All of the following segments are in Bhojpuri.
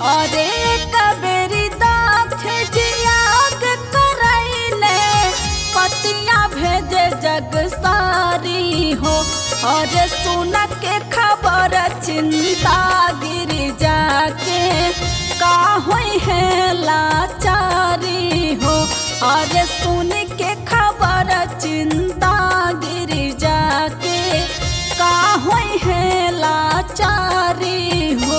अरे कबेरी दाथ जियाग करैले पतिया भेजे जग सारी हो। अरे सुन के खबर चिंता गिर जाके का होई है लाचारी हो। अरे सुन के खबर चिंता गिर जाके का होई है लाचारी हो।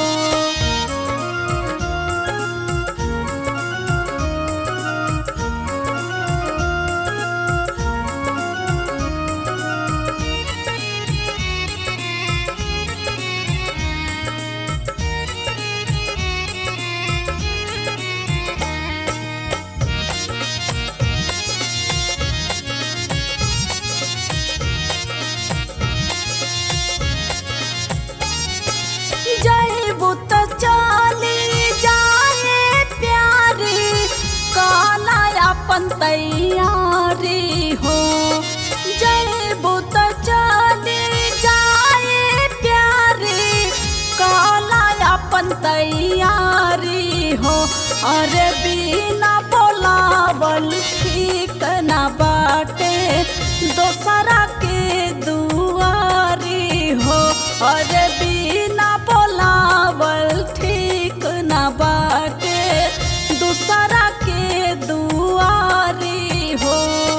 जयबू तो चली जाए प्यारी काला अपन तैयारी हो। जयबू तो चली जाए प्यारी काला अपन तैयारी हो। अरे बिना बोलावल ठीक न बाटे दोसरा के दुआरी हो। अरे बिना बोलावल ठीक न बाटे दूसरा के दुआरी हो।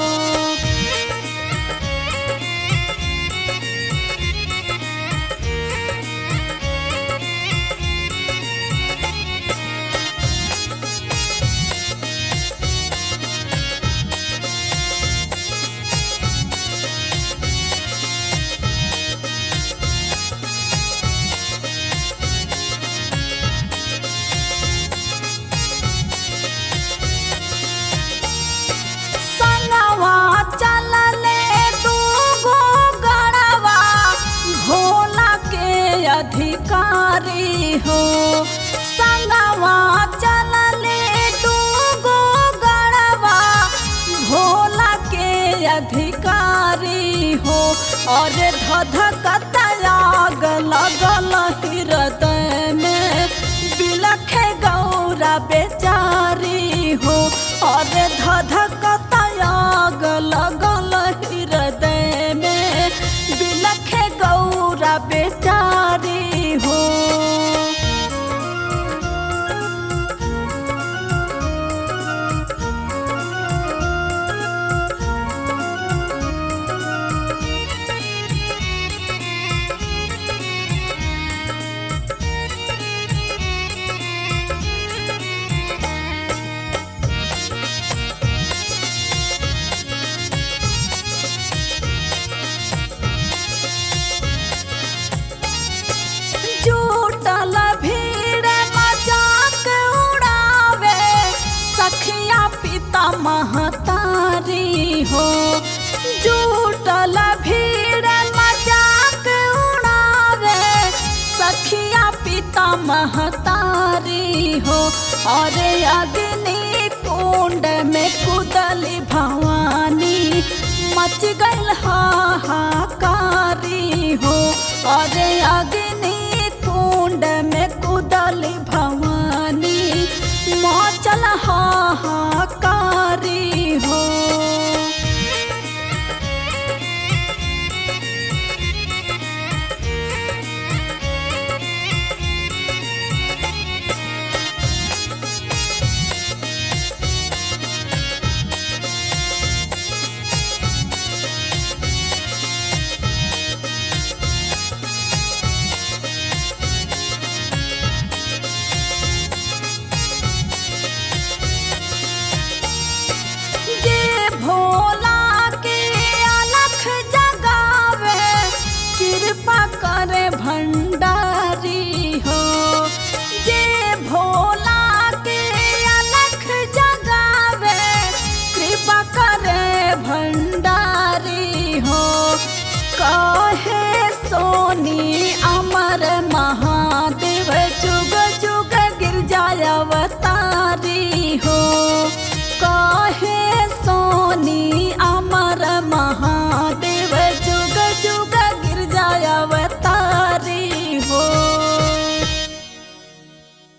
चलले दूगो गड़वा भोला के अधिकारी हो। संगवा चलले दूगो गड़वा भोला के अधिकारी हो। और धधकत आग लगल हृदय में बिलखे गौरा बेचारी हो। और धधकत आग लगल हृदय में बिलखे गौरा बेचारी हो। जुटल भीड़ मजाक उड़ावे सखिया पिता महतारी हो। जुटल भीड़ मजाक उड़ावे सखिया पिता महतारी हो। और अग्नि कुंड में कुदली भवानी मच गइल हाहाकारी हो। और अग्नि कुंड में कुदली भवानी मचल हाहाकारी